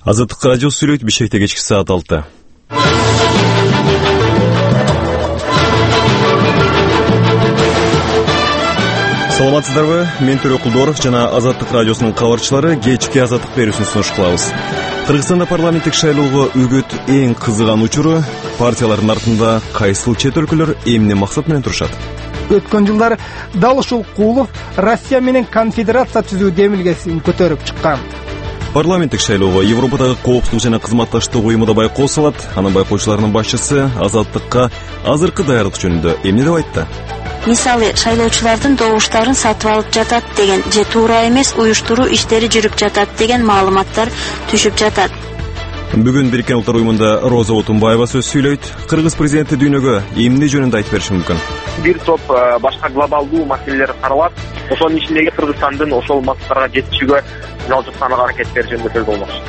Азаттык радиосу сүйлөйт. Бишкекте кечки саат 6. Саламатсыздарбы? Мен Төрө Кулдоров жана Азаттык радиосунун кабарчылары кечки азаттык берүүсүн сунуш кылабыз. Кыргызстанда парламенттик шайлоого үгөт эң кызыган учуру. Партиялардын артында кайсыл чет өлкөлөр эмне максат менен турушат? Өткөн жылдары дал ушул Куулов Россия менен конфедерация түзүү демилгесин көтөрүп чыккан. Парламенттик шайлоого Европадагы коопсуздук жана кызматташтык уюму да байкоо салат. Анын байкоочуларынын башчысы азаттыкка азыркы даярдык жөнүндө эмне деп айтты? Мисалы, шайлоочулардын добуштарын сатып алып жатат деген же туура эмес уюштуруу иштери жүрүп жатат деген маалыматтар түшүп жатат. Бүгүн Бириккен Улуттар уюмунда Роза Отунбаева сөз сүйлөйт. Кыргыз президенти дүйнөгө эмне жөнүндө айтып бериши мүмкүн? Бир топ башка глобалдуу маселелер каралат. Ошонун ичиндеги Кыргызстандын ошол максаттарга жетишүүгө жол жатканына аракет берүү жөнүндө сөз болмокчу.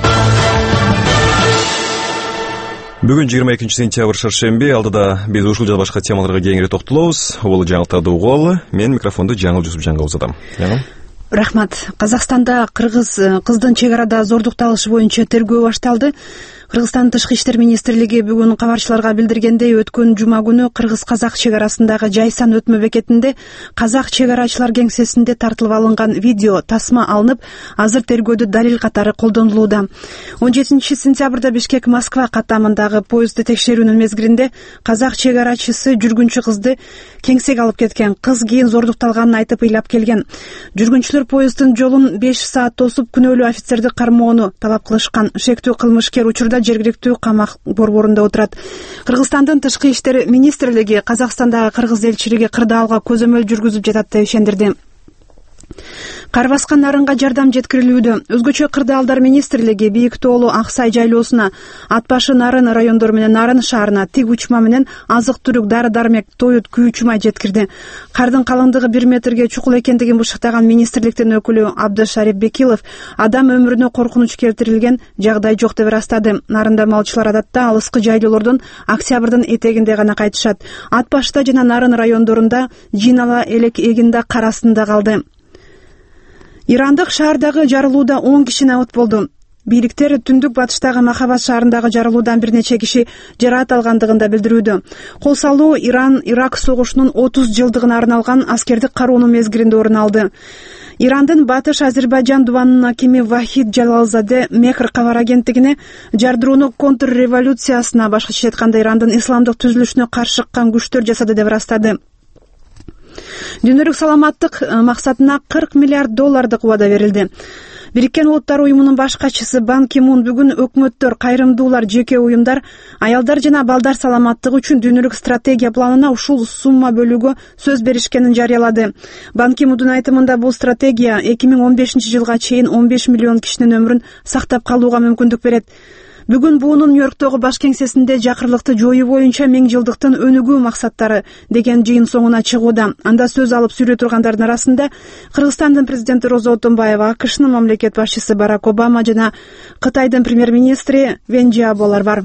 Бүгүн 22 сентябрь шаршемби. Алдыда биз ушул жана башка темаларга кеңири токтолобуз. Бул жаңылыктарды угуп алалы. Мен микрофонду Жаңыл Жусупжанга узатам. Рахмат. Казакстанда кыргыз кыздын чек арада зордук алышы боюнча тергөө башталды. Кыргызстандын Тышкы иштер министрлиги бүгүн кабарчыларга билдиргендей, өткөн жума күнү кыргыз-казак чек арасындагы Жайсан өтмө бекетинде казак чек арачылар кеңсесинде тартылып алынган видео тасма алынып, азыр тергөөдө далил катары колдонулууда. 17 сентябрда Бишкек-Москва каттамындагы поездди текшерүүнүн мезгилинде казак чек арачысы жүргүнчү кызды кеңсеге алып кеткен. Кыз кийин зордукталганын айтып ыйлап келген. Жүргүнчүлөр поезддин жолун 5 саат тосуп, күнөөлүү офицерди кармоону талап кылышкан. Шектүү кылмышкер учурда жергиликтүү камак борборунда отурат. Кыргызстандын Тышкы иштер министрлиги Казакстандагы кыргыз элчилиги кырдаалга көзөмөл жүргүзүп жатат деп ишендирди. Кар баскан нарынга жардам жеткирилүүдө. Өзгөчө кырдаалдар министрлиги Бийик тоолу Аксай жайлоосуна, ат башы Нарын райондору менен Нарын шаарына тиг учма менен азык-түлүк, дары-дармек, тоют, күйүүчү май жеткирди. Кардын калыңдыгы 1 метрге чукул экендигин бышыктаган министрликтин өкүлү Абдышарип Бекилов адам өмүрүнө коркунуч келтирилген жагдай жок деп ырастады. Нарында малчылар адатта алыскы жайлоолордон октябрдын этегинде гана кайтышат. Ат башта жана Нарын райондорунда жыйнала элек эгинде кар астында калды. Ирандык шаардагы жарылууда 10 киши абат болду. Бийликтер түндүк батыштагы Махаббат шаарындагы жарылуудан бир нече киши жараат алгандыгын да билдирүүдө. Кол салуу Иран-Ирак согушунун 30 жылдыгына арналган аскердик кароонун мезгилинде орун алды. Ирандын Батыш Азербайжан дубанынын акими Вахид Жалалзаде Мехр кабар агенттигине жардырууну контрреволюциясына, башкача айтканда Ирандын исламдык түзүлүшүнө каршы чыккан күчтөр жасады деп ырастады. Дүйнөлүк саламаттык максатына $40 миллиард убада берилди. Бириккен Улуттар уюмунун баш катчысы Бан Ки Мун бүгүн өкмөттөр, кайрымдуулар, жеке уюмдар аялдар жана балдар саламаттыгы үчүн дүйнөлүк стратегия планына ушул сумма бөлүүгө сөз беришкенин жарыялады. Бан Ки Мундун айтымында бул стратегия 2015 жылга чейин 15 миллион кишинин өмүрүн сактап калууга мүмкүндүк берет. Бүгүн буунун Нью-Йорктогу баш кеңсесинде жакырлыкты жоюу боюнча 1000 жылдыктын өнүгүү максаттары деген жыйын соңуна чыгууда. Анда сөз алып сүйлөй тургандардын арасында Кыргызстандын президенти Роза Отунбаева, АКШнын мамлекет башчысы Барак Обама жана Кытайдын премьер-министри Вен Жиаболор бар.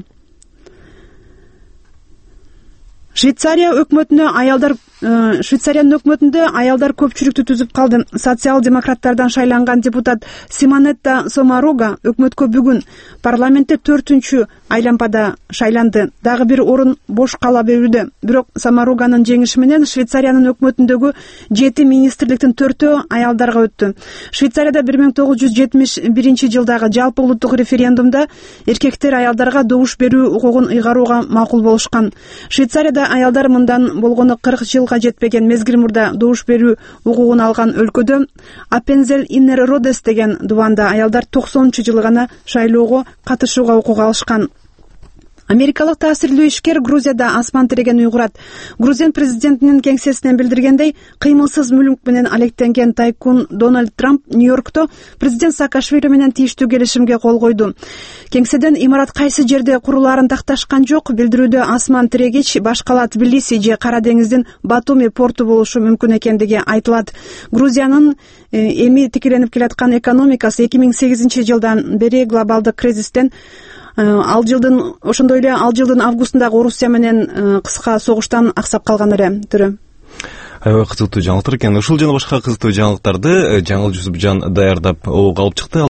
Швейцариянын өкмөтүндө аялдар көпчүлүктү түзүп калды. Социал-демократтардан шайланган депутат Симонетта Сомаруга өкмөткө бүгүн парламентте 4-чү айлампада шайланды. Дагы бир орун бош кала берүүдө. Бирок Сомаруганын жеңиши менен Швейцариянын өкмөтүндөгү 7 министрликтин 4-өө аялдарга өттү. Швейцарияда 1971 жылдагы жалпы улуттук референдумда эркектер аялдарга добуш берүү укугун ыйгарууга макул болушкан. Швейцарияда аялдар мындан болгону 40 жылга жетпеген мезгил мурда добуш берүү укугун алган өлкөдө Аппензель Иннер Родес деген дубанда аялдар 90-чы жылы гана шайлоого катышууга укук алышкан. Америкалык таасирлүү ишкер Грузияда асман тиреген уйгурат. Грузия президентинин кеңсесинен билдиргендей, кыймылсыз мүлк менен алектенген тайкун Дональд Трамп Нью-Йоркто президент Саакашвили менен тийиштүү келишимге кол койду. Кеңседен имарат кайсы жерде курулаарын такташкан жок. Билдирүүдө асман тирегич башкала Тбилиси же Кара деңиздин Батуми порту болушу мүмкүн экендиги айтылат. Грузиянын эми тикеленип келаткан экономикасы 2008 жылдан бери глобалдык кризистен ошондой эле ал жылдын августундагы Орусия менен кыска согуштан аксап калган эле. Түрө. Аябай кызыктуу жаңылыктар экен. Ушул жана башка кызыктуу жаңылыктарды Жаңыл Жусупжан даярдап алып чыкты.